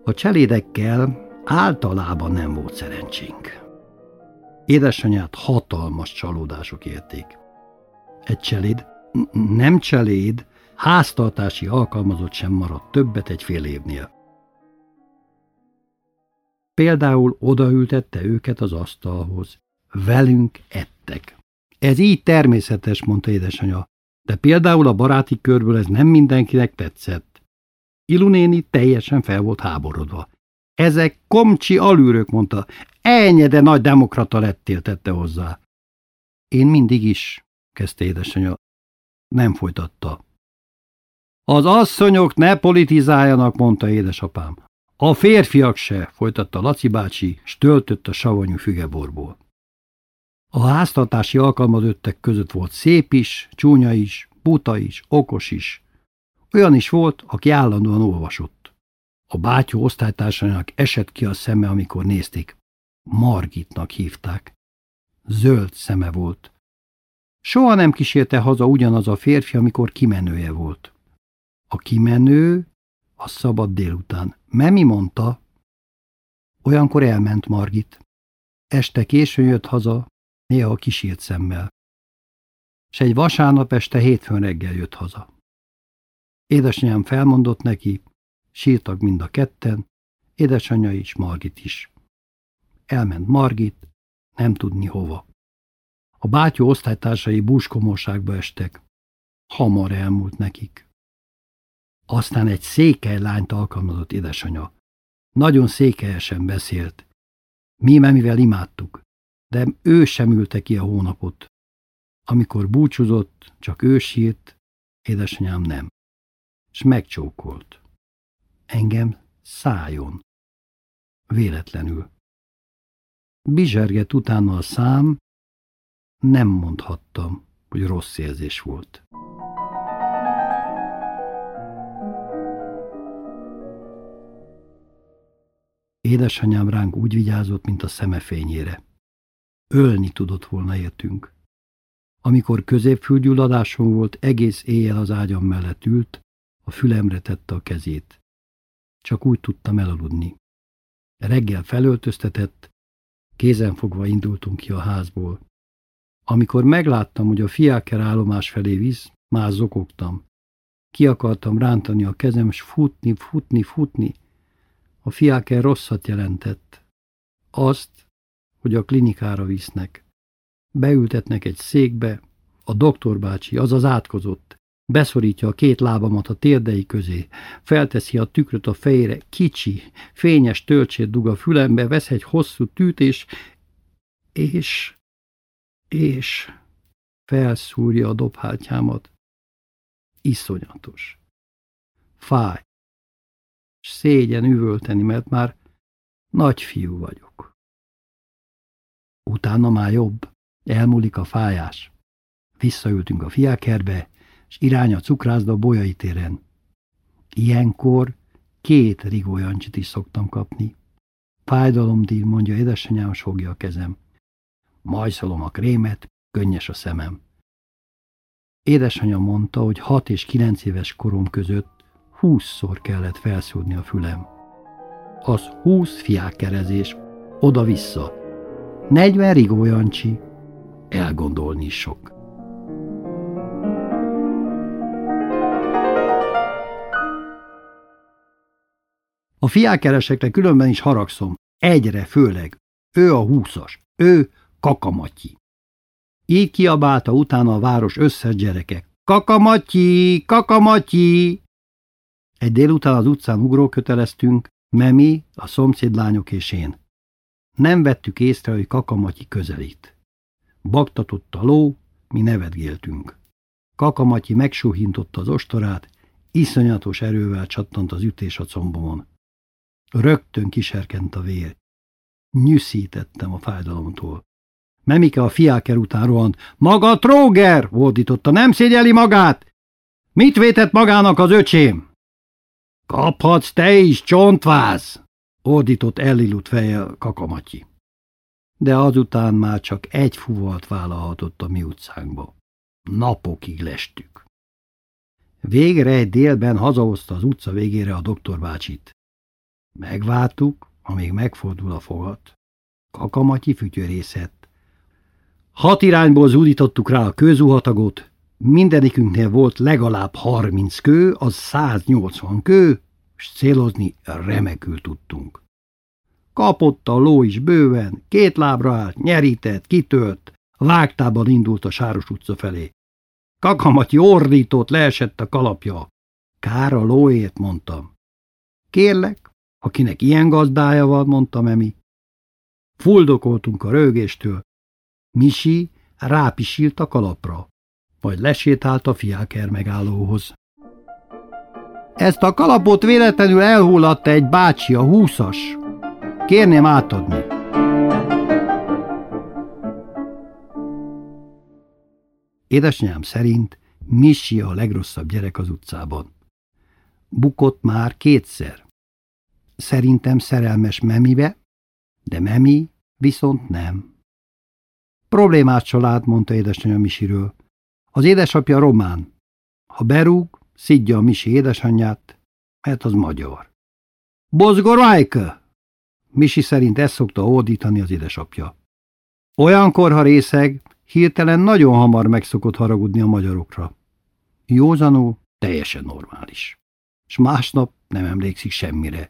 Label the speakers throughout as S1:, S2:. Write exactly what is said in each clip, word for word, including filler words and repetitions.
S1: A cselédekkel általában nem volt szerencsénk. Édesanyát hatalmas csalódások érték. Egy cseléd, nem cseléd, háztartási alkalmazott sem maradt többet egy fél évnél. Például odaültette őket az asztalhoz. Velünk ettek. Ez így természetes, mondta édesanyja, de például a baráti körből ez nem mindenkinek tetszett. Ilu néni teljesen fel volt háborodva. Ezek komcsi alűrök, mondta. Ennyi, de nagy demokrata lettél, tette hozzá. Én mindig is, kezdte édesanyja. Nem folytatta. Az asszonyok ne politizáljanak, mondta édesapám. A férfiak se, folytatta Laci bácsi, s töltött a savanyú fügeborból. A háztartási alkalmazottak között volt szép is, csúnya is, buta is, okos is. Olyan is volt, aki állandóan olvasott. A bátyó osztálytársainak esett ki a szeme, amikor nézték. Margitnak hívták. Zöld szeme volt. Soha nem kísérte haza ugyanaz a férfi, amikor kimenője volt. A kimenő a szabad délután. Memi mondta, olyankor elment Margit. Este későn jött haza, néha kísért szemmel. S egy vasárnap este hétfőn reggel jött haza. Édesanyám felmondott neki, sírtak mind a ketten, édesanyja is, Margit is. Elment Margit, nem tudni hova. A bátyó osztálytársai búskomorságba estek. Hamar elmúlt nekik. Aztán egy székely lányt alkalmazott édesanyja. Nagyon székelyesen beszélt. Mi Memivel imádtuk, de ő sem ülte ki a hónapot. Amikor búcsúzott, csak ő sírt, édesanyám nem. S megcsókolt. Engem szájon. Véletlenül. Bizsergett utána a szám, nem mondhattam, hogy rossz érzés volt. Édesanyám ránk úgy vigyázott, mint a szeme fényére. Ölni tudott volna értünk. Amikor középfülgyulladásom volt, egész éjjel az ágyam mellett ült, a fülemre tette a kezét. Csak úgy tudtam elaludni. Reggel felöltöztetett, kézenfogva indultunk ki a házból. Amikor megláttam, hogy a fiáker állomás felé visz, már zokogtam. Ki akartam rántani a kezem, s futni, futni, futni. A fiáker rosszat jelentett. Azt, hogy a klinikára visznek. Beültetnek egy székbe, a doktorbácsi, az az átkozott, beszorítja a két lábamat a térdei közé, felteszi a tükröt a fejére, kicsi, fényes tölcsét dug a fülembe, vesz egy hosszú tűt, és, és, és felszúrja a dobhártyámat. Iszonyatos. Fáj. S szégyen üvölteni, mert már nagy fiú vagyok. Utána már jobb, elmúlik a fájás. Visszaültünk a fiákerbe, s irány a cukrászda Bolyai téren. Ilyenkor két Rigó Jancsit is szoktam kapni. Fájdalomdíj, mondja édesanyám, s fogja a kezem. Majszolom a krémet, könnyes a szemem. Édesanyám mondta, hogy hat és kilenc éves korom között húszszor kellett felszúrni a fülem. Az húsz fiákkerezés, oda-vissza. Negyven Rigó Jancsi, elgondolni is sok. A fiákeresekre különben is haragszom, egyre főleg. Ő a húszas, ő Kakamatyi. Így kiabálta utána a város összes gyereke. Kakamatyi, Kakamatyi! Egy délután az utcán ugróköteleztünk, Memi, a szomszédlányok és én. Nem vettük észre, hogy Kakamatyi közelít. Baktatott a ló, mi nevetgéltünk. Kakamatyi megsúhintotta az ostorát, iszonyatos erővel csattant az ütés a combomon. Rögtön kiserkent a vér. Nyüszítettem a fájdalomtól. Memike a fiáker után rohant. Maga tróger! Ordította. Nem szégyeli magát! Mit vétett magának az öcsém? Kaphatsz te is, csontváz! Ordított ellilut fejjel Kakamatyi. De azután már csak egy fuvalt vállalhatott a mi utcánkba. Napokig lestük. Végre egy délben hazahozta az utca végére a doktorbácsit. Megvártuk, amíg megfordul a fogat. Kakamatyi fütyörészett. Hat irányból zúdítottuk rá a kőzuhatagot, mindenikünknél volt legalább harminc kő, az száznyolcvan kő, s célozni remekül tudtunk. Kapott a ló is bőven, két lábra állt, nyerített, kitölt, vágtában indult a Sáros utca felé. Kakamatyi ordított, leesett a kalapja. Kár a lóért, mondtam. Kérlek, akinek ilyen gazdája van, mondta Memi. Fuldokoltunk a rögéstől. Misi rápisilt a kalapra, majd lesétált a fiáker megállóhoz. Ezt a kalapot véletlenül elhullatta egy bácsi, a húszas. Kérném átadni. Édesanyám szerint Misi a legrosszabb gyerek az utcában. Bukott már kétszer. Szerintem szerelmes Memibe, de Memi viszont nem. Problémás család, mondta édesanyja Misiről. Az édesapja román. Ha berúg, szidja a Misi édesanyját, mert az magyar. Bozgorajka! Misi szerint ezt szokta ordítani az édesapja. Olyankor, ha részeg, hirtelen nagyon hamar meg szokott haragudni a magyarokra. Józanul teljesen normális. S másnap nem emlékszik semmire.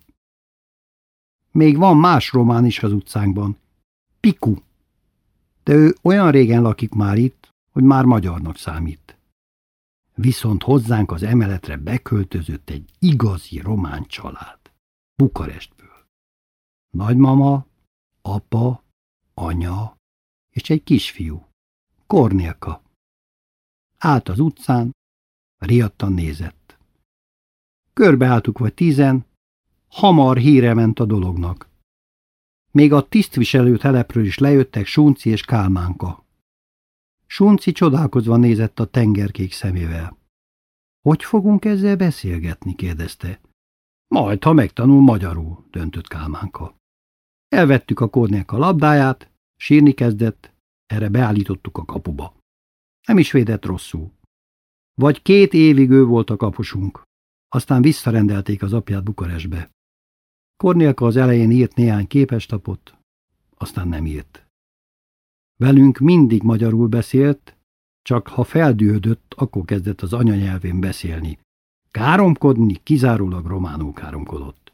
S1: Még van más román is az utcánkban. Piku. De ő olyan régen lakik már itt, hogy már magyarnak számít. Viszont hozzánk az emeletre beköltözött egy igazi román család. Bukarestből. Nagymama, apa, anya és egy kisfiú. Kornélka. Állt az utcán, riadtan nézett. Körbeálltuk vagy tízen, hamar híre ment a dolognak. Még a tisztviselő telepről is lejöttek Sunci és Kálmánka. Sunci csodálkozva nézett a tengerkék szemével. Hogy fogunk ezzel beszélgetni? kérdezte. Majd, ha megtanul magyarul, döntött Kálmánka. Elvettük a Kornélka labdáját, sírni kezdett, erre beállítottuk a kapuba. Nem is védett rosszul. Vagy két évig ő volt a kapusunk, aztán visszarendelték az apját Bukarestbe. Kornélka az elején írt néhány képestapot, aztán nem írt. Velünk mindig magyarul beszélt, csak ha feldühödött, akkor kezdett az anyanyelvén beszélni. Káromkodni kizárólag románul káromkodott.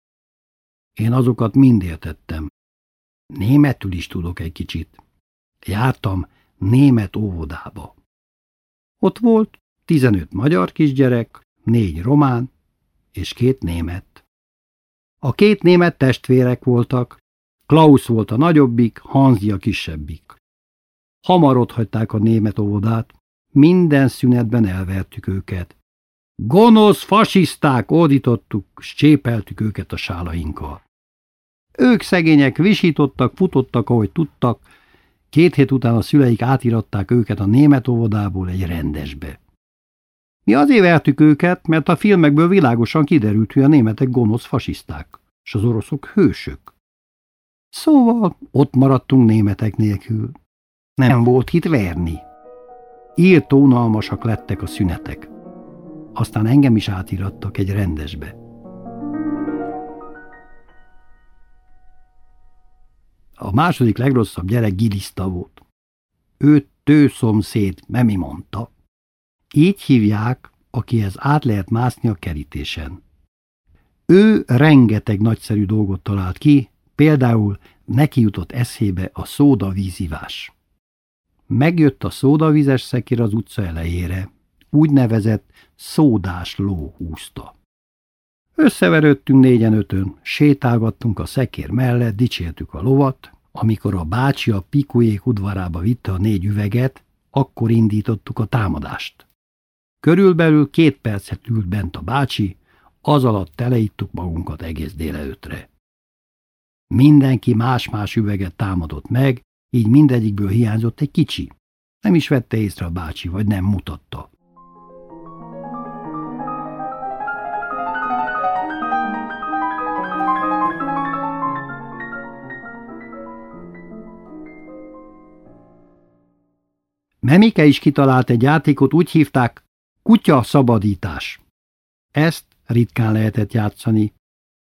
S1: Én azokat mind értettem. Németül is tudok egy kicsit. Jártam német óvodába. Ott volt tizenöt magyar kisgyerek, négy román és két német. A két német testvérek voltak, Klaus volt a nagyobbik, Hanzi a kisebbik. Hamar otthagyták a német óvodát, minden szünetben elvertük őket. Gonosz fasiszták, ordítottuk, s csépeltük őket a sálainkkal. Ők szegények visítottak, futottak, ahogy tudtak, két hét után a szüleik átiratták őket a német óvodából egy rendesbe. Mi azért vertük őket, mert a filmekből világosan kiderült, hogy a németek gonosz fasiszták, s az oroszok hősök. Szóval ott maradtunk németek nélkül. Nem volt hit verni. Írtó unalmasak lettek a szünetek. Aztán engem is átirattak egy rendesbe. A második legrosszabb gyerek Giliszta volt. Őt tőszomszéd Memi mondta. Így hívják, akihez át lehet mászni a kerítésen. Ő rengeteg nagyszerű dolgot talált ki, például neki jutott eszébe a szódavízivás. Megjött a szódavízes szekér az utca elejére, úgynevezett szódás ló húzta. Összeverődtünk négyen-ötön, sétálgattunk a szekér mellett, dicsértük a lovat, amikor a bácsi a Pikujék udvarába vitte a négy üveget, akkor indítottuk a támadást. Körülbelül két percet ült bent a bácsi, az alatt teleittuk magunkat egész délelőttre. Mindenki más-más üveget támadott meg, így mindegyikből hiányzott egy kicsi. Nem is vette észre a bácsi, vagy nem mutatta. Memike is kitalált egy játékot, úgy hívták kutya szabadítás. Ezt ritkán lehetett játszani.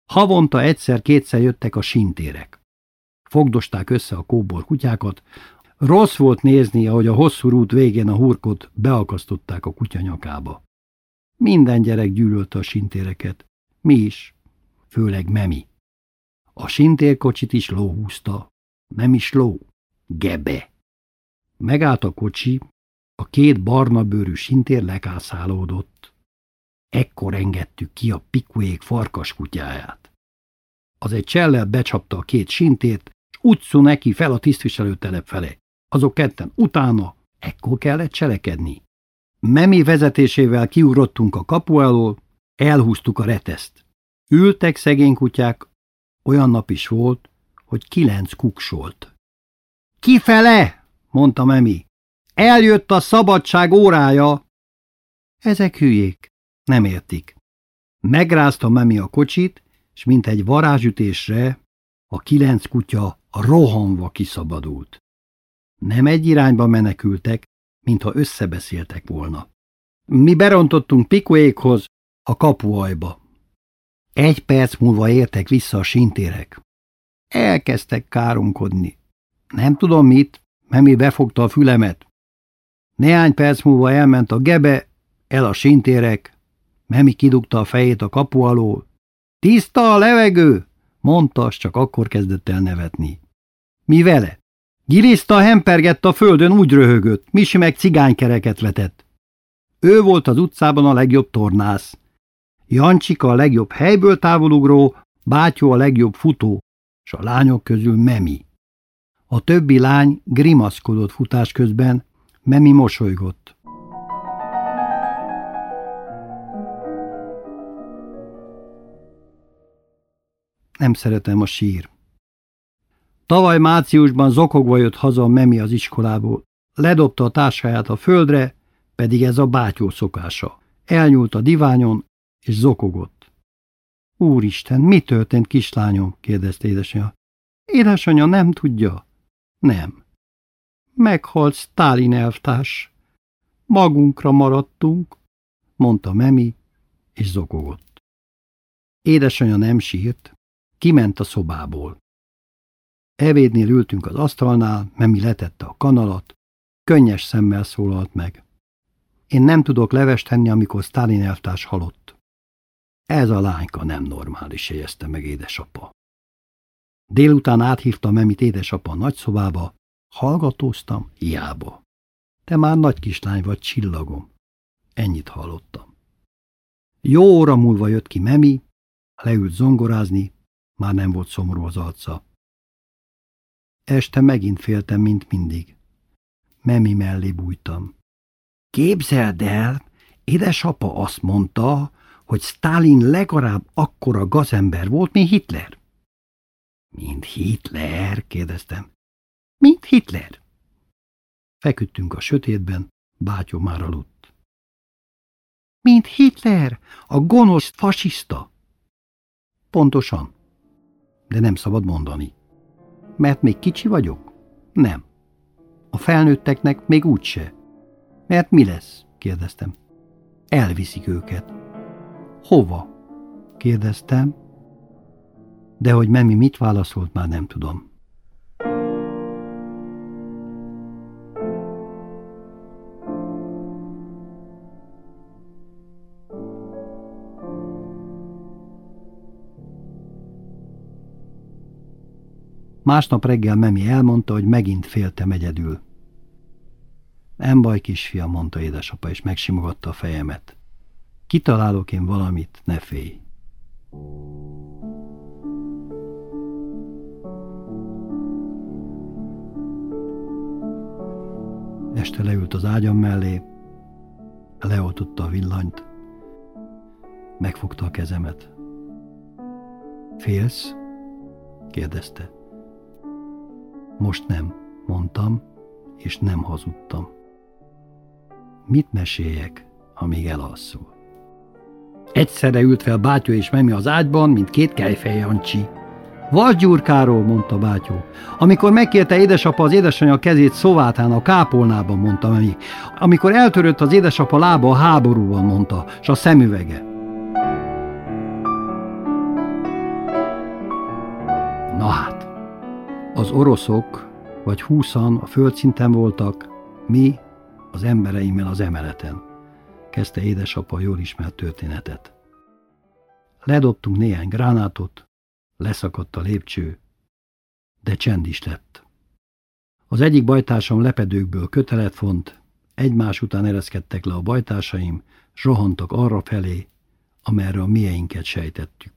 S1: Havonta egyszer-kétszer jöttek a sintérek. Fogdosták össze a kóbor kutyákat. Rossz volt nézni, ahogy a hosszú rút végén a hurkot beakasztották a kutya nyakába. Minden gyerek gyűlölte a sintéreket. Mi is, főleg Memi. A sintérkocsit is ló húzta. Nem is ló, gebe. Megállt a kocsi, a két barna bőrű sintér lekászálódott. Ekkor engedtük ki a Pikuék farkas kutyáját. Az egy csellel becsapta a két sintért, s utcu neki fel a tisztviselőtelep felé. Azok ketten utána, ekkor kellett cselekedni. Memi vezetésével kiugrottunk a kapu alól, elhúztuk a reteszt. Ültek szegény kutyák, olyan nap is volt, hogy kilenc kuksolt. Kifele, mondta Memi, eljött a szabadság órája. Ezek hülyék, nem értik. Megrázta Memi a kocsit, s mint egy varázsütésre a kilenc kutya rohanva kiszabadult. Nem egy irányba menekültek, mintha összebeszéltek volna. Mi berontottunk Pikuékhoz a kapuajba. Egy perc múlva értek vissza a sintérek. Elkezdtek káromkodni. Nem tudom mit, Memi befogta a fülemet. Néhány perc múlva elment a gebe, el a sintérek. Memi kidugta a fejét a kapu alól. Tiszta a levegő, mondta, s csak akkor kezdett el nevetni. Mi vele? Giliszta hempergett a földön, úgy röhögött, Misi meg cigánykereket vetett. Ő volt az utcában a legjobb tornász. Jancsika a legjobb helyből távolugró, Bátyó a legjobb futó, s a lányok közül Memi. A többi lány grimaszkodott futás közben, Memi mosolygott. Nem szeretem a sír. Tavaly márciusban zokogva jött haza a Memi az iskolából. Ledobta a táskáját a földre, pedig ez a Bátyó szokása. Elnyúlt a diványon, és zokogott. Úristen, mi történt, kislányom? Kérdezte édesanyja. Édesanyja nem tudja. Nem. Meghalt Sztálin elvtárs. Magunkra maradtunk, mondta Memi, és zokogott. Édesanyja nem sírt, kiment a szobából. Ebédnél ültünk az asztalnál, Memi letette a kanalat, könnyes szemmel szólalt meg. Én nem tudok levest tenni, amikor Sztálin elvtárs halott. Ez a lányka nem normális, jegyezte meg édesapa. Délután áthívta Memit édesapa a nagyszobába, hallgatóztam, hiába. Te már nagy kislány vagy, csillagom. Ennyit hallottam. Jó óra múlva jött ki Memi, leült zongorázni, már nem volt szomorú az arca. Este megint féltem, mint mindig. Memi mellé bújtam. Képzeld el, édesapa azt mondta, hogy Sztálin legalább akkora gazember volt, mint Hitler. Mint Hitler? Kérdeztem. Mint Hitler. Feküdtünk a sötétben, Bátyó már aludt. Mint Hitler, a gonosz fasiszta. Pontosan, de nem szabad mondani. Mert még kicsi vagyok? Nem. A felnőtteknek még úgyse. Mert mi lesz? Kérdeztem. Elviszik őket. Hova? Kérdeztem. De hogy Memi mit válaszolt, már nem tudom. Másnap reggel Memi elmondta, hogy megint féltem egyedül. Nem baj, kisfiam, mondta édesapa, és megsimogatta a fejemet. Kitalálok én valamit, ne félj. Este leült az ágyam mellé, leoltotta a villanyt, megfogta a kezemet. Félsz? Kérdezte. Most nem, mondtam, és nem hazudtam. Mit meséljek, amíg elalszol? Egyszerre ült fel Bátyó és Memi az ágyban, mint két kejfej Jancsi. Vasgyurkáról, mondta Bátyó. Amikor megkérte édesapa az édesanyja kezét Szovátán a kápolnában, mondta Memi. Amikor eltörött az édesapa lába a háborúban, mondta, s a szemüvege. Na hát, az oroszok vagy húszan a földszinten voltak, mi az embereimmel az emeleten, kezdte édesapa a jól ismert történetet. Ledobtunk néhány gránátot, leszakadt a lépcső, de csend is lett. Az egyik bajtársam lepedőkből kötelet font, egymás után ereszkedtek le a bajtársaim, s rohantak arra felé, amerre a mieinket sejtettük.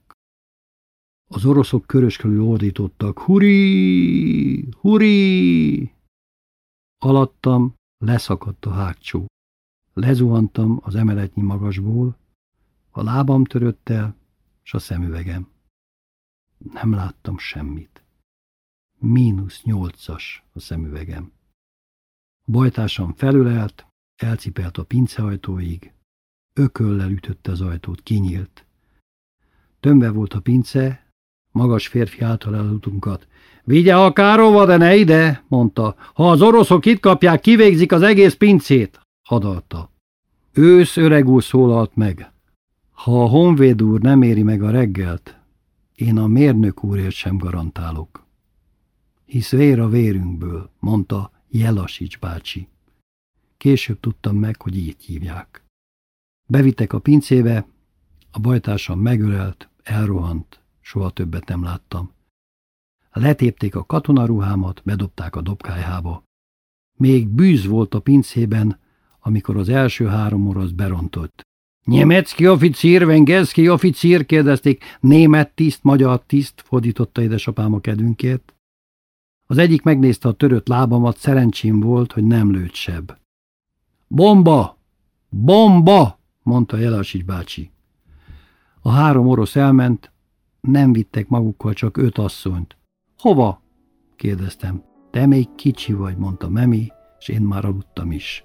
S1: Az oroszok körös körül ordítottak, hurrí, hurrí! Alattam leszakadt a hágcsó. Lezuhantam az emeletnyi magasból, a lábam törött el, s a szemüvegem. Nem láttam semmit. Mínusz nyolcas a szemüvegem. A bajtársam felülelt, elcipelt a pinceajtóig, ököllel ütötte az ajtót, kinyílt. Tömve volt a pince, magas férfi által el az utunkat. Vigye akárhova, de ne ide, mondta. Ha az oroszok itt kapják, kivégzik az egész pincét, hadalta. Ősz öregúr szólalt meg. Ha a honvéd úr nem éri meg a reggelt, én a mérnök úrért sem garantálok. Hisz vér a vérünkből, mondta Jelasics bácsi. Később tudtam meg, hogy így hívják. Bevittek a pincébe, a bajtársam megölelt, elrohant, soha többet nem láttam. Letépték a katonaruhámat, bedobták a dobkályhába. Még bűz volt a pincében, amikor az első három orosz berontott. Nyemecki officír, vengelszki officír, kérdezték, német tiszt, magyar tiszt, fordította édesapám a kedünkért. Az egyik megnézte a törött lábamat, szerencsém volt, hogy nem lőtt seb. Bomba! Bomba! Mondta Jelasics bácsi. A három orosz elment, nem vittek magukkal csak öt asszonyt. Hova? Kérdeztem. Te még kicsi vagy, mondta Memi, és én már aludtam is.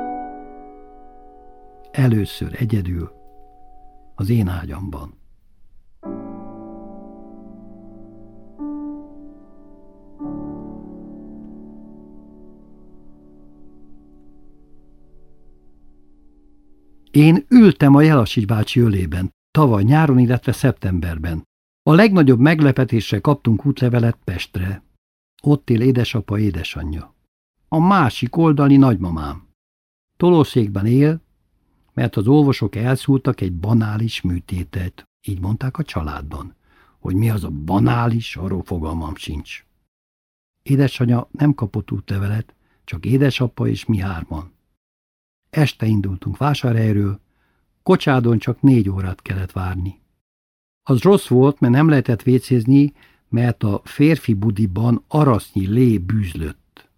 S1: Először egyedül, az én ágyamban. Én ültem a Jelasics bácsi ölében, tavaly nyáron, illetve szeptemberben. A legnagyobb meglepetésre kaptunk útlevelet Pestre. Ott él édesapa, édesanyja. A másik oldali nagymamám. Tolószékben él, mert az orvosok elszúrtak egy banális műtétet. Így mondták a családban. Hogy mi az a banális, arról fogalmam sincs. Édesanyja nem kapott útlevelet, csak édesapa és mi hárman. Este indultunk Vásárhelyről, Kocsádon csak négy órát kellett várni. Az rossz volt, mert nem lehetett vécézni, mert a férfi budiban arasznyi lé bűzlött.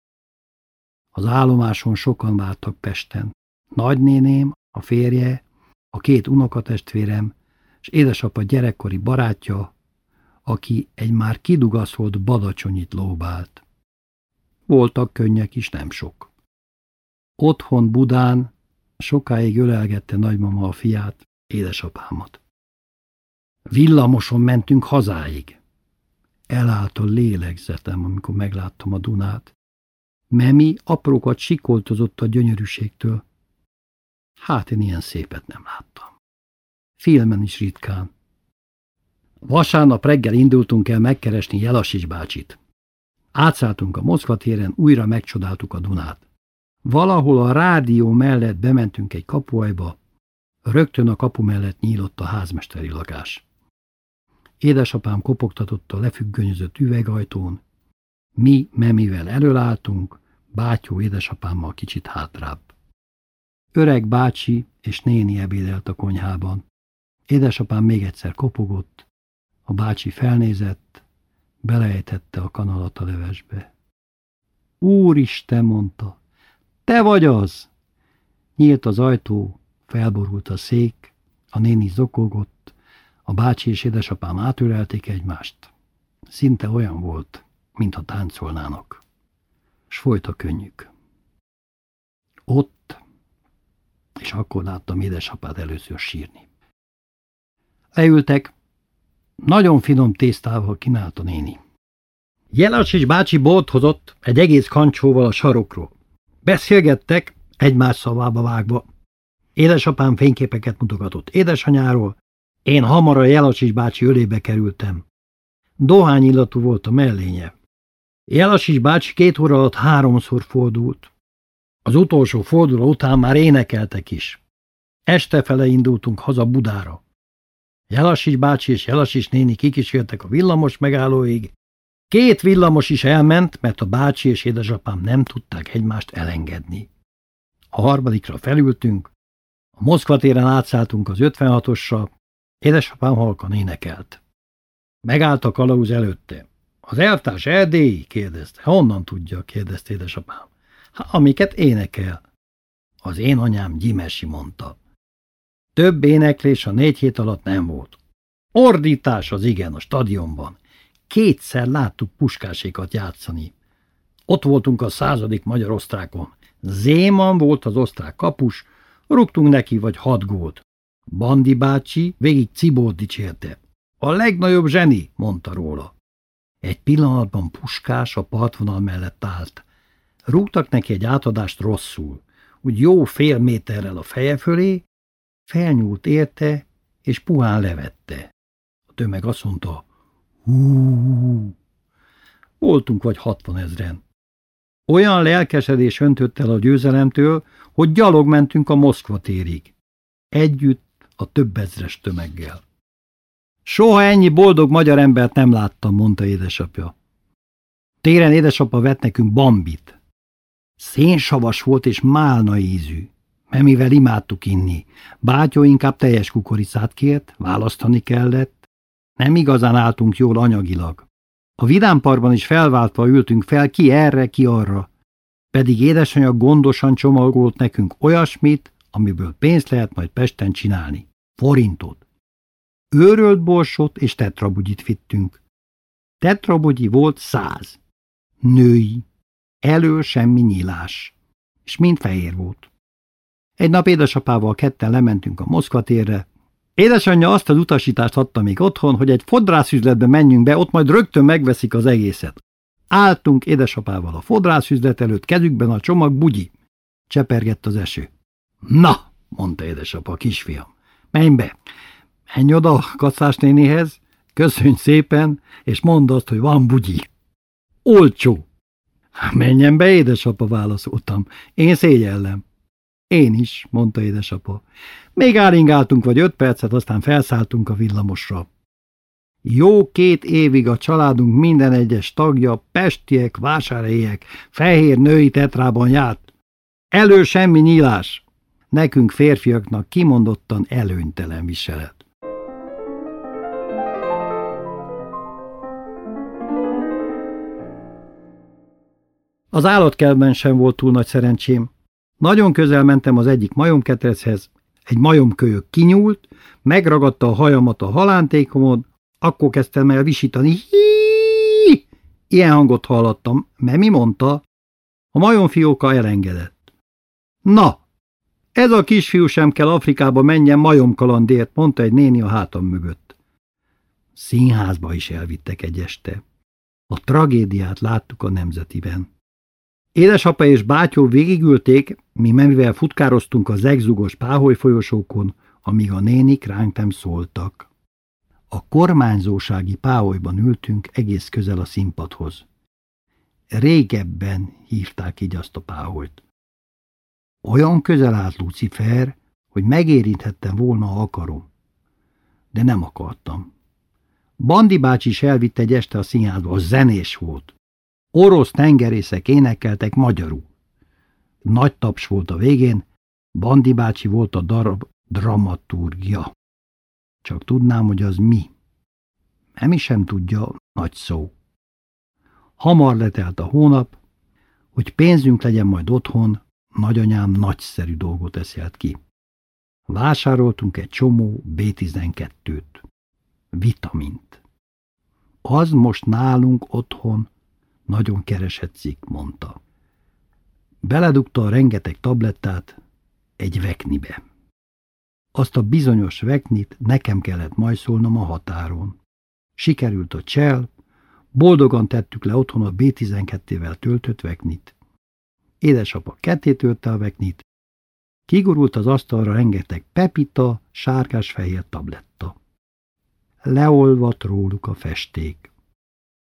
S1: Az állomáson sokan vártak Pesten. Nagynéném, a férje, a két unokatestvérem, és édesapa gyerekkori barátja, aki egy már kidugaszolt badacsonyit lóbált. Voltak könnyek is, nem sok. Otthon Budán sokáig ölelgette nagymama a fiát, édesapámat. Villamoson mentünk hazáig. Elállt a lélegzetem, amikor megláttam a Dunát. Memi aprókat sikoltozott a gyönyörűségtől. Hát én ilyen szépet nem láttam. Filmen is ritkán. Vasárnap reggel indultunk el megkeresni Jelasics bácsit. Átszálltunk a Moszkva téren, újra megcsodáltuk a Dunát. Valahol a rádió mellett bementünk egy kapuajba, rögtön a kapu mellett nyílott a házmesteri lakás. Édesapám kopogtatott a lefüggönyözött üvegajtón, mi Memivel előálltunk, bátyó édesapámmal kicsit hátrább. Öreg bácsi és néni ebédelt a konyhában. Édesapám még egyszer kopogott, a bácsi felnézett, beleejtette a kanalat a levesbe. Úristen, mondta, te vagy az! Nyílt az ajtó, felborult a szék, a néni zokogott, a bácsi és édesapám átölelték egymást. Szinte olyan volt, mintha táncolnának. S folyt a könnyük. Ott, és akkor láttam édesapát először sírni. Leültek, nagyon finom tésztával kínált a néni. Jelasics bácsi bort hozott egy egész kancsóval a sarokról. Beszélgettek, egymás szavába vágva. Édesapám fényképeket mutogatott édesanyáról, én hamar a Jelasics bácsi ölébe kerültem. Dohányillatú volt a mellénye. Jelasis bácsi két óra alatt háromszor fordult. Az utolsó forduló után már énekeltek is. Estefele indultunk haza Budára. Jelasis bácsi és Jelasis néni kikísértek a villamos megállóig. Két villamos is elment, mert a bácsi és édesapám nem tudták egymást elengedni. A harmadikra felültünk, a Moszkva téren átszálltunk az ötvenhatosra, édesapám halkan énekelt. Megállt a kalauz előtte. Az elvtárs erdélyi? Kérdezte. Honnan tudja? Kérdezte édesapám. Hát, amiket énekel. Az én anyám Gyimesi, mondta. Több éneklés a négy hét alatt nem volt. Ordítás az igen a stadionban. Kétszer láttuk Puskásékat játszani. Ott voltunk a századik magyar-osztrákon. Zéman volt az osztrák kapus, rúgtunk neki vagy hat gólt. Bandi bácsi végig Cibót dicsérte. A legnagyobb zseni, mondta róla. Egy pillanatban Puskás a partvonal mellett állt. Rúgtak neki egy átadást rosszul, úgy jó fél méterrel a feje fölé, felnyúlt érte, és puhán levette. A tömeg azt mondta, hú. Voltunk vagy hatvanezren. Olyan lelkesedés öntött el a győzelemtől, hogy gyalog mentünk a Moszkva térig. Együtt a több ezres tömeggel. Soha ennyi boldog magyar embert nem láttam, mondta édesapja. Téren édesapa vett nekünk Bambit. Szénsavas volt és málna ízű, mert mivel imádtuk inni. Bátyó inkább teljes kukoricát kért, választani kellett. Nem igazán álltunk jól anyagilag. A vidámparkban is felváltva ültünk fel, ki erre, ki arra. Pedig édesanyja gondosan csomagolt nekünk olyasmit, amiből pénzt lehet majd Pesten csinálni. Forintot. Őrölt borsot és tetrabugyit vittünk. Tetrabugyi volt száz. Női. Elől semmi nyílás. És mind fehér volt. Egy nap édesapával ketten lementünk a Moszkva térre. Édesanyja azt az utasítást adta még otthon, hogy egy fodrászüzletbe menjünk be, ott majd rögtön megveszik az egészet. Álltunk édesapával a fodrászüzlet előtt, kezükben a csomag bugyi. Csepergett az eső. Na, mondta édesapa, kisfiam, menj be. Menj oda a kacás nénihez, köszönj szépen, és mondd azt, hogy van bugyi. Olcsó. Menjen be, édesapa, válaszoltam. Én szégyellem. Én is, mondta édesapa. Még áringáltunk vagy öt percet, aztán felszálltunk a villamosra. Jó két évig a családunk minden egyes tagja, pestiek, vásárhelyiek, fehér női tetrában járt. Elő semmi nyílás. Nekünk férfiaknak kimondottan előnytelen viselet. Az állatkertben sem volt túl nagy szerencsém. Nagyon közel mentem az egyik majomketrechez, egy majomkölyök kinyúlt, megragadta a hajamat a halántékomon, akkor kezdtem el visítani. Híííí! Ilyen hangot hallottam, mert mi mondta? A majomfióka elengedett. Na, ez a kisfiú sem kell Afrikába menjen majomkalandért, mondta egy néni a hátam mögött. Színházba is elvittek egy este. A tragédiát láttuk a Nemzetiben. Édesapa és bátyó végigülték, mi mivel futkároztunk a zegzugos páholy folyosókon, amíg a nénik ránk nem szóltak. A kormányzósági páholyban ültünk egész közel a színpadhoz. Régebben hívták így azt a páholyt. Olyan közel állt Lucifer, hogy megérinthettem volna, ha akarom. De nem akartam. Bandi bácsi is elvitt egy este a színházba, az zenés volt. Orosz tengerészek énekeltek magyarul. Nagy taps volt a végén, Bandi bácsi volt a darab dramaturgia. Csak tudnám, hogy az mi. Nem is sem tudja, nagy szó. Hamar letelt a hónap, hogy pénzünk legyen majd otthon, nagyanyám nagyszerű dolgot eszelt ki. Vásároltunk egy csomó bé tizenkettőt. Vitamint. Az most nálunk otthon nagyon keresett cikk, mondta. Beledugta a rengeteg tablettát egy veknibe. Azt a bizonyos veknit nekem kellett majszolnom a határon. Sikerült a csel, boldogan tettük le otthon a bé tizenkettővel töltött veknit. Édesapa ketté törte a veknit, kigurult az asztalra rengeteg pepita, sárgás-fehér tabletta. Leolvadt róluk a festék.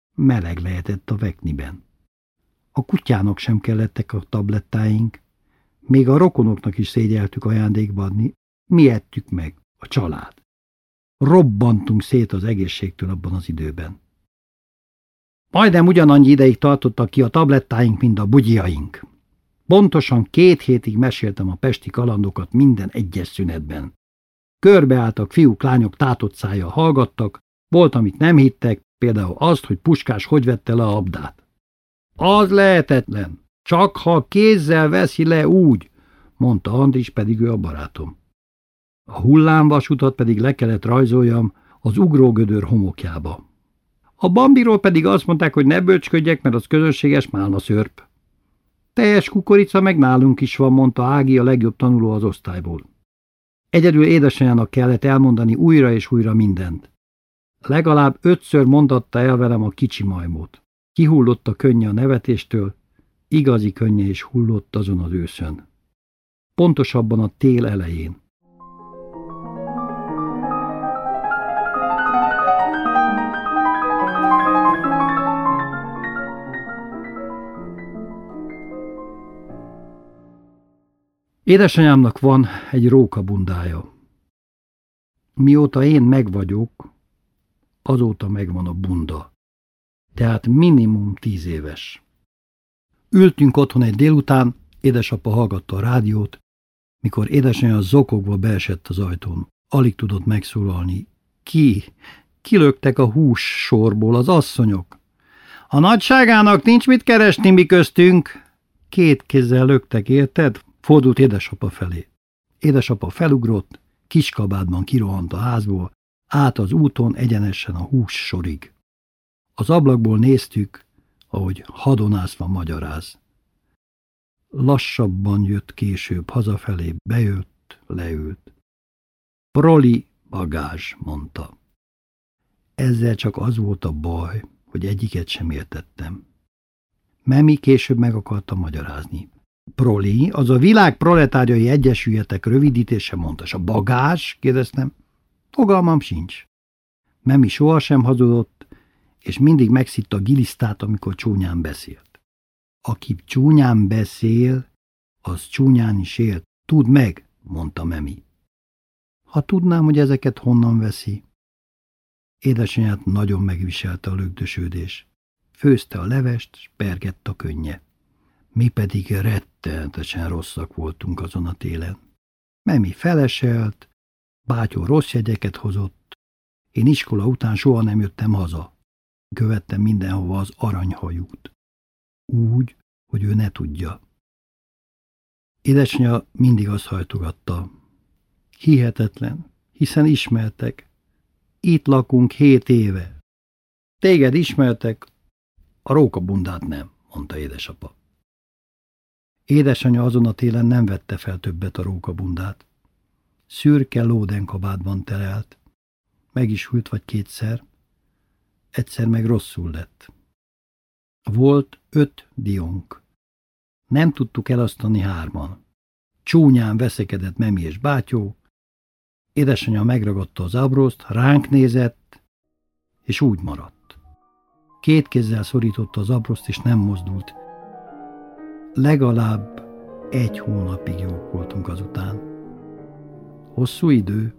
S1: Meleg lehetett a vekniben. A kutyának sem kellettek a tablettáink, még a rokonoknak is szégyeltük ajándékba adni, mi ettük meg, a család. Robbantunk szét az egészségtől abban az időben. Majdnem ugyanannyi ideig tartottak ki a tablettáink, mint a bugyiaink. Pontosan két hétig meséltem a pesti kalandokat minden egyes szünetben. Körbeálltak fiúk, lányok tátott szájjal hallgattak, volt, amit nem hittek, például azt, hogy Puskás hogy vette le a abdát. Az lehetetlen, csak ha kézzel veszi le úgy, mondta Andris, pedig ő a barátom. A hullámvasutat pedig le kellett rajzoljam az ugrógödör homokjába. A Bambiról pedig azt mondták, hogy ne bölcsködjek, mert az közönséges málnaszörp. Teljes kukorica meg nálunk is van, mondta Ági, a legjobb tanuló az osztályból. Egyedül édesanyjának kellett elmondani újra és újra mindent. Legalább ötször mondatta el velem a kicsi majmot. Kihullott a könnye a nevetéstől, igazi könnye is hullott azon az őszön. Pontosabban a tél elején. Édesanyámnak van egy rókabundája. Mióta én megvagyok, azóta megvan a bunda. Tehát minimum tíz éves. Ültünk otthon egy délután, édesapa hallgatta a rádiót, mikor édesanyja zokogva beesett az ajtón. Alig tudott megszólalni. Ki? Kilöktek a hús sorból az asszonyok. A nagyságának nincs mit keresni mi köztünk. Két kézzel löktek, érted? Fordult édesapa felé. Édesapa felugrott, kiskabátban kirohant a házból, át az úton egyenesen a hús sorig. Az ablakból néztük, ahogy hadonászva magyaráz. Lassabban jött később hazafelé, bejött, leült. Proli bagázs, mondta. Ezzel csak az volt a baj, hogy egyiket sem értettem. Memi később meg akarta magyarázni. Proli, az a világ proletárjai egyesüljetek rövidítése, mondta. S a bagázs? Kérdeztem. Fogalmam sincs. Memi sohasem hazudott, és mindig megszitta a gilisztát, amikor csúnyán beszélt. Aki csúnyán beszél, az csúnyán is él. Tudd meg, mondta Memi. Ha tudnám, hogy ezeket honnan veszi. Édesanyját nagyon megviselte a lögdösődés. Főzte a levest, s pergett a könnye. Mi pedig rettenetesen rosszak voltunk azon a télen. Memi feleselt, bátyó rossz jegyeket hozott. Én iskola után soha nem jöttem haza. Követtem mindenhova az aranyhajút. Úgy, hogy ő ne tudja. Édesanyja mindig azt hajtogatta. Hihetetlen, hiszen ismertek. Itt lakunk hét éve. Téged ismertek, a rókabundát nem, mondta édesapa. Édesanyja azon a télen nem vette fel többet a rókabundát. Szürke lódenkabátban terelt. Meg is hűlt vagy kétszer. Egyszer meg rosszul lett. Volt öt diónk. Nem tudtuk elasztani hárman. Csúnyán veszekedett Memi és bátyó. Édesanyja megragadta az ábroszt, ránk nézett, és úgy maradt. Két kézzel szorította az ábroszt, és nem mozdult. Legalább egy hónapig jók voltunk azután. Hosszú idő.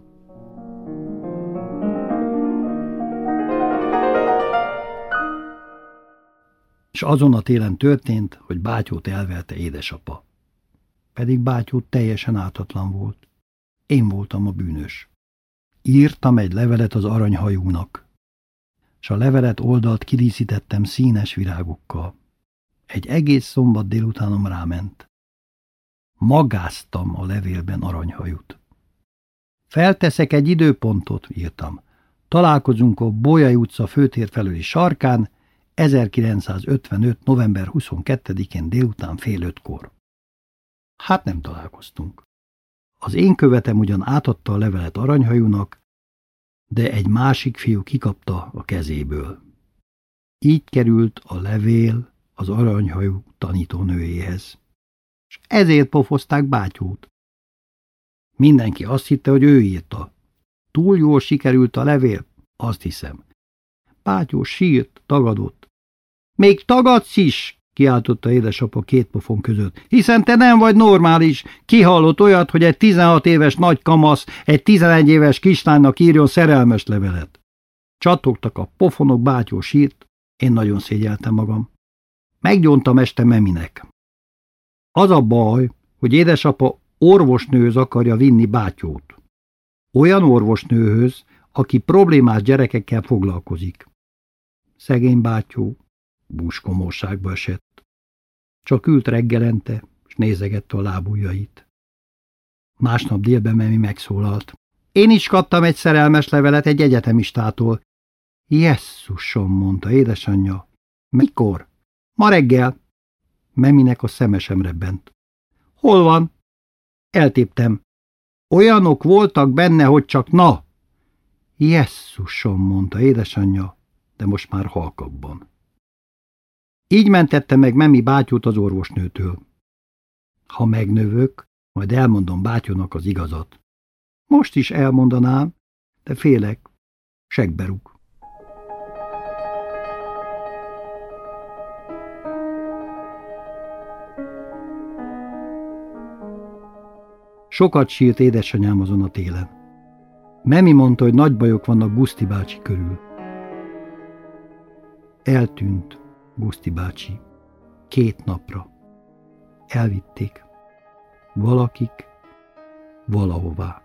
S1: És azon a télen történt, hogy bátyót elverte édesapa. Pedig bátyó teljesen ártatlan volt. Én voltam a bűnös. Írtam egy levelet az aranyhajúnak, s a levelet oldalt kidíszítettem színes virágokkal. Egy egész szombat délutánom ráment. Magáztam a levélben aranyhajút. Felteszek egy időpontot, írtam. Találkozunk a Bolyai utca főtér felőli sarkán, ezerkilencszázötvenöt. november huszonkettedikén délután fél ötkor. Hát nem találkoztunk. Az én követem ugyan átadta a levelet aranyhajúnak, de egy másik fiú kikapta a kezéből. Így került a levél az aranyhajú tanítónőjéhez. És ezért pofozták bátyót. Mindenki azt hitte, hogy ő írta. Túl jól sikerült a levél, azt hiszem. Bátyó sírt, tagadott, Még tagadsz is, kiáltotta édesapa két pofon között, hiszen te nem vagy normális. Kihallott olyat, hogy egy tizenhat éves nagy kamasz egy tizenegy éves kislánynak írjon szerelmes levelet. Csattogtak a pofonok, bátyó sírt, én nagyon szégyeltem magam. Meggyóntam este Meminek. Az a baj, hogy édesapa orvosnőhöz akarja vinni bátyót. Olyan orvosnőhöz, aki problémás gyerekekkel foglalkozik. Szegény bátyó búskomorságba esett. Csak ült reggelente, és nézegette a lábujjait. Másnap délben Memi megszólalt. Én is kaptam egy szerelmes levelet egy egyetemistától. Jesszusom, mondta édesanyja. Mikor? Ma reggel. Meminek a szeme sem rebbent. Hol van? Eltéptem. Olyanok voltak benne, hogy csak na. Jesszusom, mondta édesanyja, de most már halkabban. Így mentette meg Memi bátyót az orvosnőtől. Ha megnövök, majd elmondom bátyónak az igazat. Most is elmondanám, de félek, seggbe rúg. Sokat sírt édesanyám azon a télen. Memi mondta, hogy nagy bajok vannak Guszti bácsi körül. Eltűnt Guszti bácsi. Két napra. Elvitték. Valakik valahová.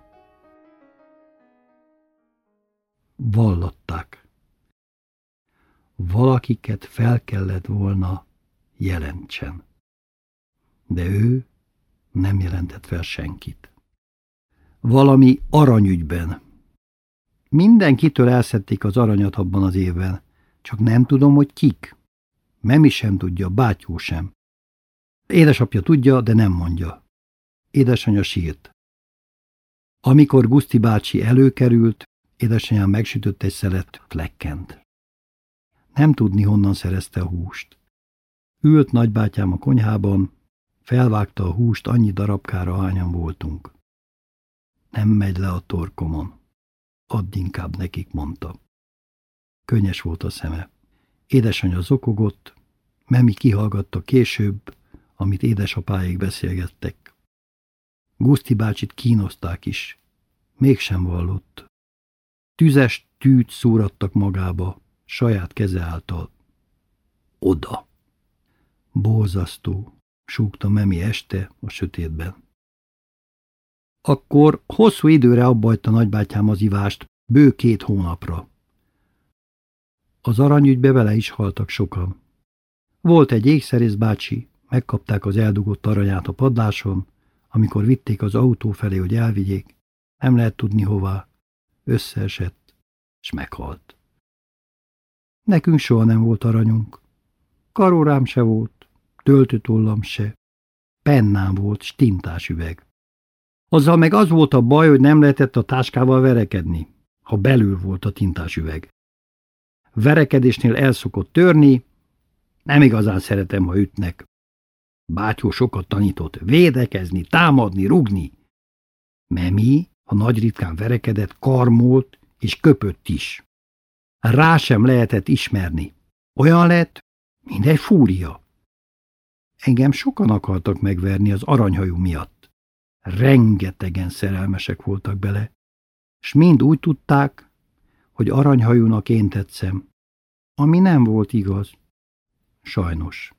S1: Vallatták. Valakiket fel kellett volna jelentsen. De ő nem jelentett fel senkit. Valami aranyügyben. Mindenkitől elszedték az aranyat abban az évben, csak nem tudom, hogy kik. Memi sem tudja, bátyó sem. Édesapja tudja, de nem mondja. Édesanyja sírt. Amikor Guszti bácsi előkerült, édesanyám megsütött egy szelet lekkent. Nem tudni, honnan szerezte a húst. Ült nagybátyám a konyhában, felvágta a húst annyi darabkára, hányan voltunk. Nem megy le a torkomon. Add inkább nekik, mondta. Könnyes volt a szeme. Édesanyja zokogott, Memi kihallgatta később, amit édesapáik beszélgettek. Guszti bácsit kínozták is. Mégsem vallott. Tüzes tűt szúrattak magába, saját keze által. Oda! Borzasztó, súgta Memi este a sötétben. Akkor hosszú időre abbajta nagybátyám az ivást, bő két hónapra. Az aranyügybe vele is haltak sokan. Volt egy ékszerész bácsi, megkapták az eldugott aranyát a padláson, amikor vitték az autó felé, hogy elvigyék, nem lehet tudni hová, összeesett, és meghalt. Nekünk soha nem volt aranyunk. Karórám se volt, töltőtollam se, pennám volt, s tintás üveg. Azzal meg az volt a baj, hogy nem lehetett a táskával verekedni, ha belül volt a tintás üveg. Verekedésnél el szokott törni, nem igazán szeretem, ha ütnek. Bátyó sokat tanított védekezni, támadni, rugni. Memi, ha nagy ritkán verekedett, karmolt és köpött is. Rá sem lehetett ismerni. Olyan lett, mint egy fúria. Engem sokan akartak megverni az aranyhajú miatt. Rengetegen szerelmesek voltak bele, s mind úgy tudták, hogy aranyhajúnak én tetszem, ami nem volt igaz. Sajnos.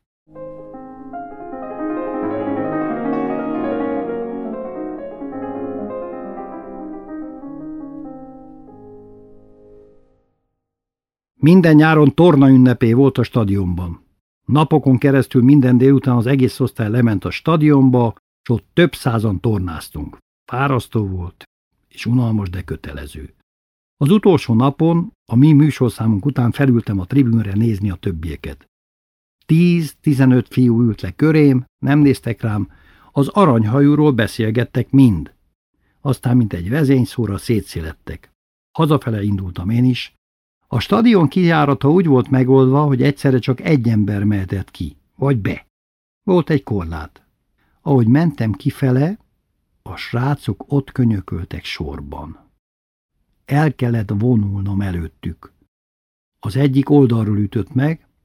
S1: Minden nyáron torna ünnepé volt a stadionban. Napokon keresztül minden délután az egész osztály lement a stadionba, s ott több százan tornáztunk. Fárasztó volt, és unalmas, de kötelező. Az utolsó napon, a mi műsorszámunk után felültem a tribünre nézni a többieket. Tíz-tizenöt fiú ült le körém, nem néztek rám, az aranyhajúról beszélgettek mind. Aztán, mint egy vezényszóra szétszélettek. Hazafele indultam én is. A stadion kijárata úgy volt megoldva, hogy egyszerre csak egy ember mehetett ki, vagy be. Volt egy korlát. Ahogy mentem kifele, a srácok ott könyököltek sorban. El kellett vonulnom előttük. Az egyik oldalról ütött meg,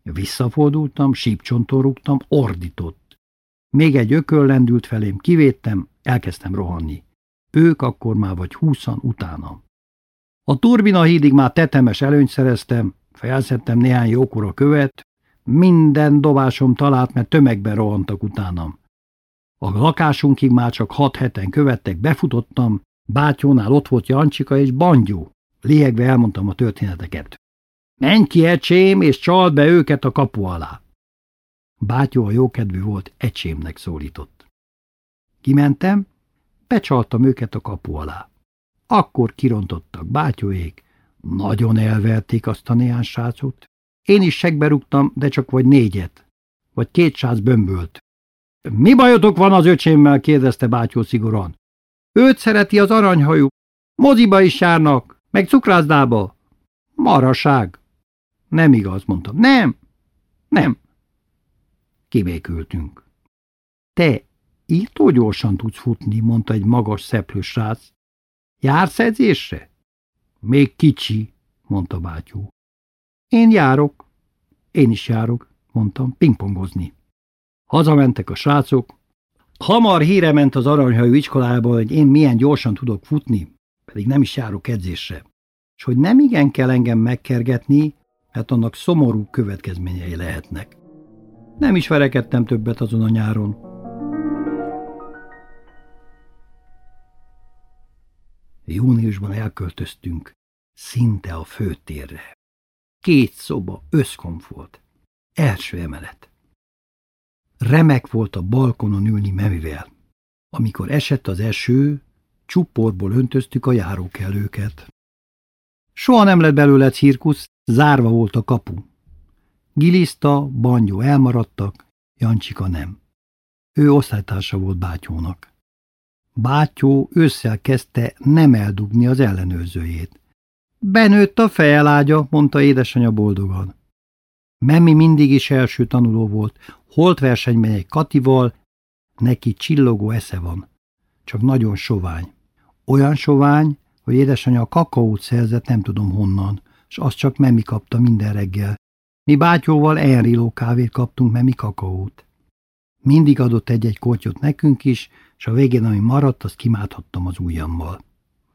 S1: Visszafordultam, sípcsonton rúgtam, ordított. Még egy ököl lendült felém, kivédtem, elkezdtem rohanni. Ők akkor már vagy húszan utánam. A turbina hídig már tetemes előnyt szereztem, felszedtem néhány jókora követ, minden dobásom talált, mert tömegben rohantak utánam. A lakásunkig már csak hat heten követtek, befutottam, bátyónál ott volt Jancsika és Bangyó. Liegve elmondtam a történeteket. Menj ki, ecsém, és csald be őket a kapu alá. Bátyó a jókedvű volt, ecsémnek szólított. Kimentem, becsaltam őket a kapu alá. Akkor kirontottak bátyóék, nagyon elverték azt a néhány srácot. Én is segbe rúgtam, de csak vagy négyet, vagy két srác bömbölt. Mi bajotok van az öcsémmel? Kérdezte bátyó szigorúan. Őt szereti az aranyhajú. Moziba is járnak, meg cukrászdába. Maraság. Nem igaz, mondtam. Nem, nem. Kivékültünk. Te írtó gyorsan tudsz futni, mondta egy magas, szeplő srác. Jársz edzésre? Még kicsi, mondta bátyó. Én járok. Én is járok, mondtam, pingpongozni. Hazamentek a srácok. Hamar híre ment az aranyhajú iskolába, hogy én milyen gyorsan tudok futni, pedig nem is járok edzésre. És hogy nem igen kell engem megkergetni, mert annak szomorú következményei lehetnek. Nem is verekedtem többet azon a nyáron. Júniusban elköltöztünk, szinte a főtérre. Két szoba, összkomfort, első emelet. Remek volt a balkonon ülni Memivel. Amikor esett az eső, csuporból öntöztük a járókelőket. Soha nem lett belőle cirkusz, zárva volt a kapu. Giliszta, Bangyó elmaradtak, Jancsika nem. Ő osztálytársa volt bátyónak. Bátyó ősszel kezdte nem eldugni az ellenőrzőjét. Benőtt a fejelágya, mondta édesanyja boldogan. Memi mindig is első tanuló volt, holtversenyben egy Katival, neki csillogó esze van, csak nagyon sovány. Olyan sovány, hogy édesanyja a kakaót szerzett nem tudom honnan, s azt csak Memi kapta minden reggel. Mi bátyóval elriló kávét kaptunk, Memi kakaót. Mindig adott egy-egy kortyot nekünk is, és a végén, ami maradt, azt kimáthattam az ujjammal.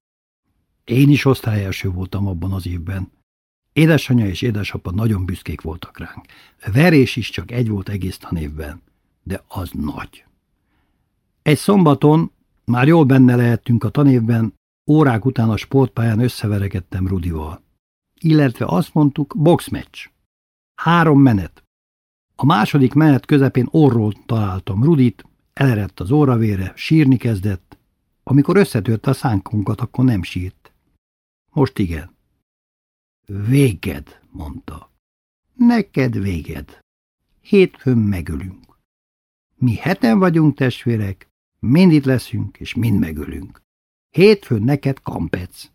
S1: Én is osztályelső voltam abban az évben. Édesanyja és édesapa nagyon büszkék voltak ránk. Verés is csak egy volt egész tanévben, de az nagy. Egy szombaton, már jól benne lehettünk a tanévben, órák után a sportpályán összeverekedtem Rudival. Illetve azt mondtuk, boxmeccs. Három menet. A második menet közepén orról találtam Rudit, elerett az óravére, sírni kezdett. Amikor összetörte a szánkunkat, akkor nem sírt. Most igen. Véged, mondta. Neked véged. Hétfőn megölünk. Mi heten vagyunk testvérek, mind itt leszünk, és mind megölünk. Hétfőn neked kampec.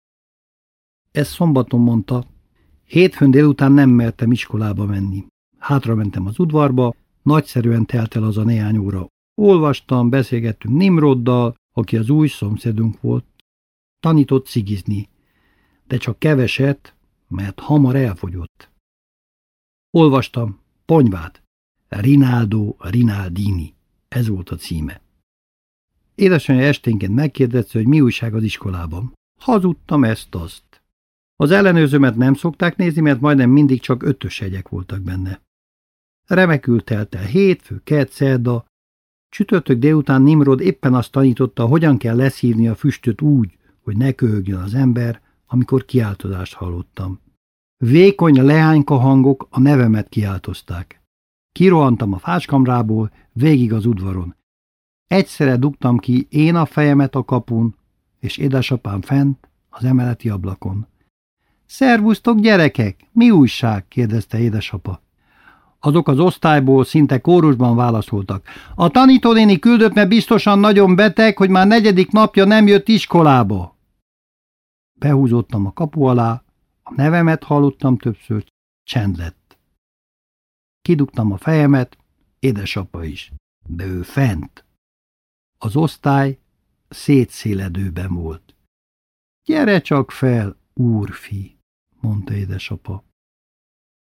S1: Ezt szombaton mondta. Hétfőn délután nem mertem iskolába menni. Hátra mentem az udvarba, nagyszerűen telt el az a néhány óra. Olvastam, beszélgettünk Nimroddal, aki az új szomszédunk volt. Tanított cigizni, de csak keveset, mert hamar elfogyott. Olvastam Ponyvát, Rinaldo Rinaldini, ez volt a címe. Édesanyja esténként megkérdezte, hogy mi újság az iskolában. Hazudtam ezt-azt. Az ellenőrzőmet nem szokták nézni, mert majdnem mindig csak ötös jegyek voltak benne. Remekül telt el hétfő, kedd, szerda. Csütörtök délután Nimrod éppen azt tanította, hogyan kell leszívni a füstöt úgy, hogy ne köhögjön az ember, amikor kiáltozást hallottam. Vékony leányka hangok a nevemet kiáltozták. Kirohantam a fácskamrából, végig az udvaron. Egyszerre dugtam ki én a fejemet a kapun, és édesapám fent az emeleti ablakon. Szervusztok, gyerekek! Mi újság? kérdezte édesapa. Azok az osztályból szinte kórusban válaszoltak. A tanítónéni küldött, mert biztosan nagyon beteg, hogy már negyedik napja nem jött iskolába. Behúzottam a kapu alá, a nevemet hallottam többször, csend lett. Kidugtam a fejemet, édesapa is, de ő fent. Az osztály szétszéledőben volt. Gyere csak fel, úrfi, mondta édesapa.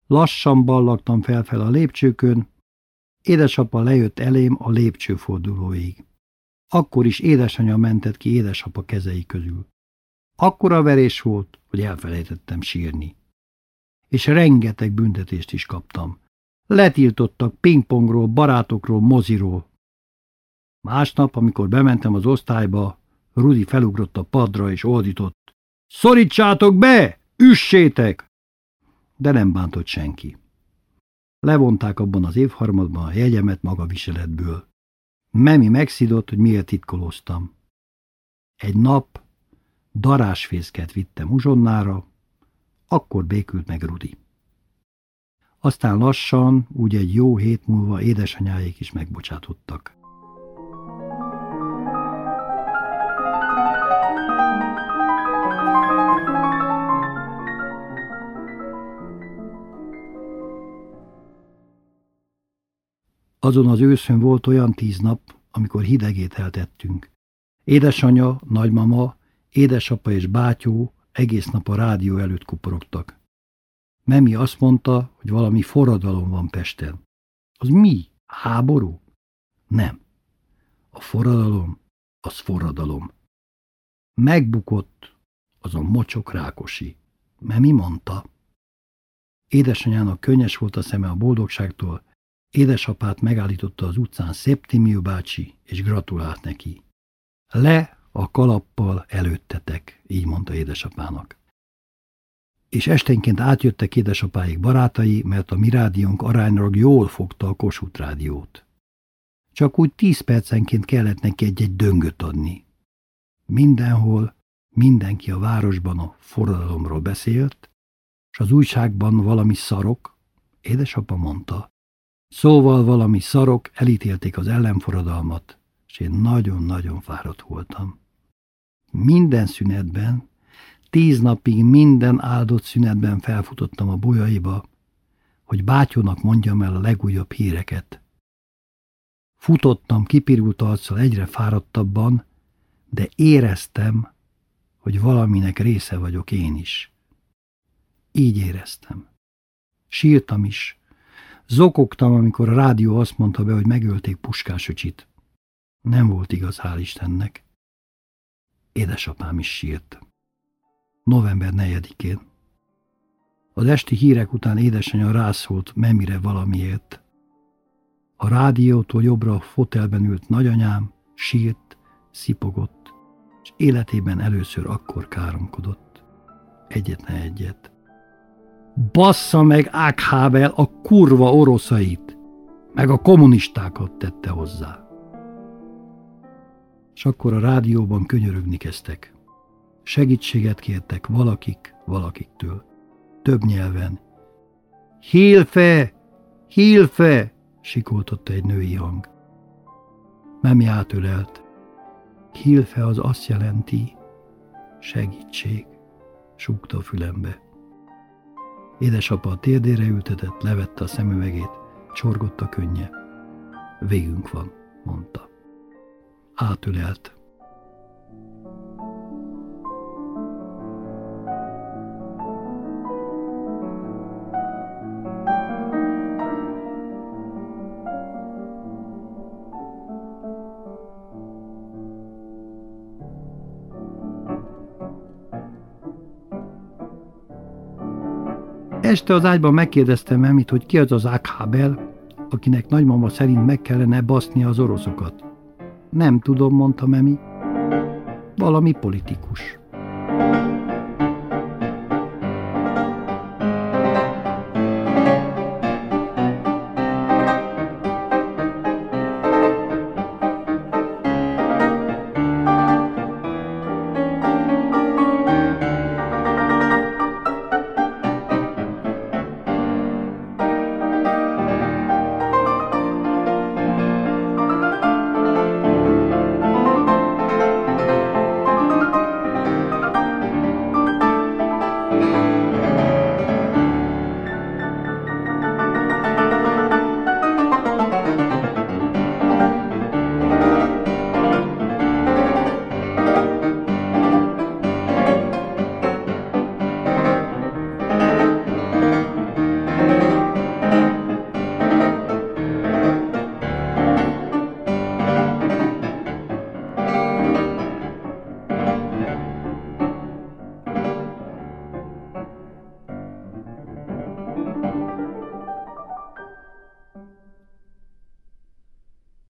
S1: Lassan ballagtam felfel a lépcsőkön, édesapa lejött elém a lépcsőfordulóig. Akkor is édesanyja mentett ki édesapa kezei közül. Akkora verés volt, hogy elfelejtettem sírni. És rengeteg büntetést is kaptam. Letiltottak pingpongról, barátokról, moziról. Másnap, amikor bementem az osztályba, Rudi felugrott a padra és ordított. Szorítsátok be! Üssétek! De nem bántott senki. Levonták abban az évharmadban a jegyemet magaviseletből. Memi megszidott, hogy miért titkolóztam. Egy nap darásfészket vittem uzsonnára, akkor békült meg Rudi. Aztán lassan, úgy egy jó hét múlva édesanyáik is megbocsátottak. Azon az őszön volt olyan tíz nap, amikor hidegételt ettünk. Édesanya, nagymama, édesapa és bátyó egész nap a rádió előtt kuporogtak. Memi azt mondta, hogy valami forradalom van Pesten. Az mi? Háború? Nem. A forradalom, az forradalom. Megbukott az a mocsok Rákosi. Memi mondta. Édesanyának könnyes volt a szeme a boldogságtól, édesapát megállította az utcán Szeptimiu bácsi, és gratulált neki. Le a kalappal előttetek, így mondta édesapának. És esténként átjöttek édesapáik barátai, mert a mi rádiónk aránylag jól fogta a Kossuth rádiót. Csak úgy tíz percenként kellett neki egy-egy döngöt adni. Mindenhol, mindenki a városban a forradalomról beszélt, és az újságban valami szarok, édesapa mondta. Szóval valami szarok elítélték az ellenforradalmat, és én nagyon-nagyon fáradt voltam. Minden szünetben, tíz napig minden áldott szünetben felfutottam a bolyaiba, hogy bátyónak mondjam el a legújabb híreket. Futottam kipirult arccal egyre fáradtabban, de éreztem, hogy valaminek része vagyok én is. Így éreztem. Sírtam is. Zokogtam, amikor a rádió azt mondta be, hogy megölték Puskás öcsit. Nem volt igaz, hál' Istennek. Édesapám is sírt. november negyedikén. Az esti hírek után édesanyja rászólt Memire valamiért. A rádiótól jobbra a fotelben ült nagyanyám, sírt, szipogott, és életében először akkor káromkodott. Egyetlen egyet. Bassza meg Ághábel a kurva oroszait, meg a kommunistákat, tette hozzá. És akkor a rádióban könyörögni kezdtek. Segítséget kértek valakik, valakiktől. Több nyelven. Hilfe! Hilfe! Sikoltotta egy női hang. Memi átölelt. Hilfe az azt jelenti, segítség, súgta a fülembe. Édesapa a térdére ültetett, levette a szemüvegét, csorgott a könnye. Végünk van, mondta. Átölelt. Este az ágyban megkérdeztem Memit, hogy ki az az Ághábel, akinek nagymama szerint meg kellene basznia az oroszokat. Nem tudom, mondta Memi. Valami politikus.